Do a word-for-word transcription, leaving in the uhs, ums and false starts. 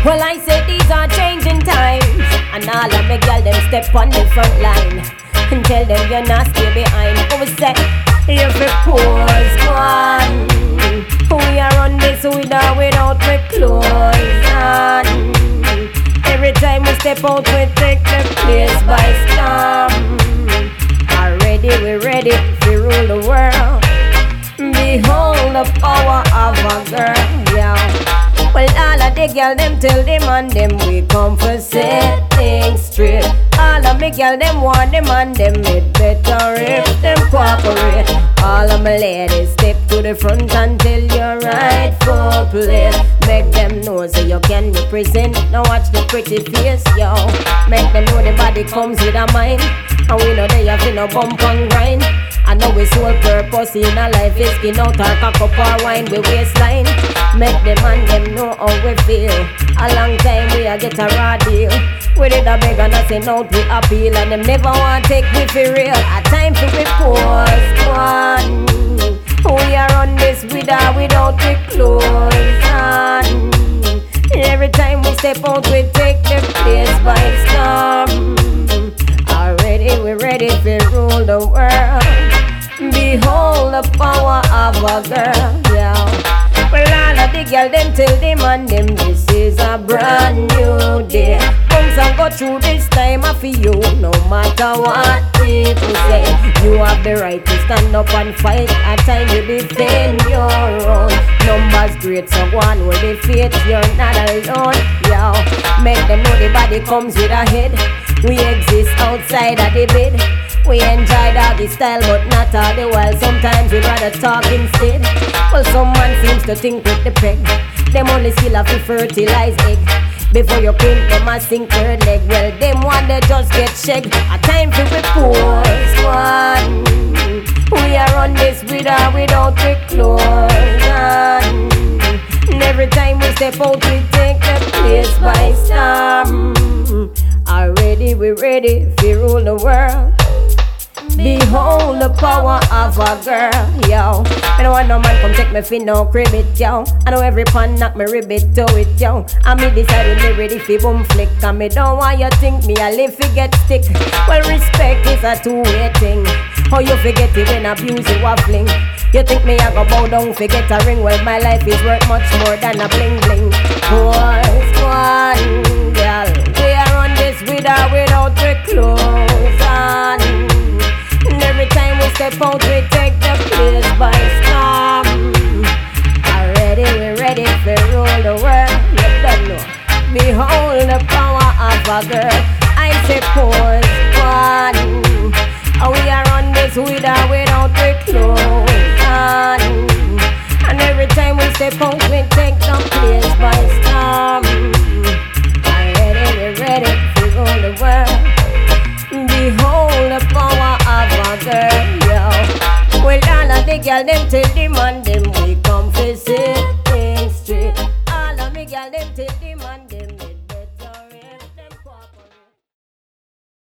Well, I say these are changing times, and all of me girl them step on the front line and tell them you're not stay behind. But we say every pose one, we are on this with or without we clothes on. Every time we step out, we take the place by storm. Already we ready to rule the world. Behold the power of a girl, yeah. Well, all of the girl them tell them and them we come for set things straight. All of me girl them want them and them it better if them cooperate. All of my ladies step to the front and tell your rightful place. Make them know so you can represent. Now watch the pretty face, yo. Make them know the body comes with a mind, and we know they have to no bump and grind. I know we sole purpose in our life is skin out or cock up or wine we waistline. Make them and them know how we feel. A long time we a get a raw deal. We did a beg and I say no we appeal, and them never want take me for real. A time for we pause one. We are on this with or without we clothes on. Every time we step out we take the place by storm. Already we ready to rule the world. Behold the power of a girl, yeah. Well, all of the girl them tell them and them this is a brand new day. Comes and go through this time I feel you, no matter what people say. You have the right to stand up and fight. At time you defend your own. Numbers great, so one will defeat. You're not alone, yeah. Make them know the body comes with a head. We exist outside of the bed. We enjoy doggy style, but not all the while. Sometimes we'd rather talk instead. Well, some man seems to think with the peg. Them only skill have to fertilize egg. Before you print them a sink third leg. Well, them one they just get shagged. A time for we pause one. We are on this with or without we clothes on. And every time we step out we take the place by storm. Already we ready to rule the world. Behold the power of a girl, yo. I don't want no man come take me for no credit, yo. I know every pan knock me ribbit to it, yo. And me decide when me ready for boom flick. And me don't want you think me a live fi get stick. Well, respect is a two-way thing. How you forget it when abuse you a fling? You think me a go bow down forget a ring? Well, my life is worth much more than a bling bling. Boys, one girl, we are on this with or without the clothes on. Every time we step out, we take the place by storm. Already we ready to rule the world. You don't know. Behold the power of a girl. I say pause one. We are on this with or without we clothes on. And every time we step out, we take the place by storm. Already we ready to rule the world. Behold the power of a girl, yo. Well, all of the girl them tell them and them we come face it.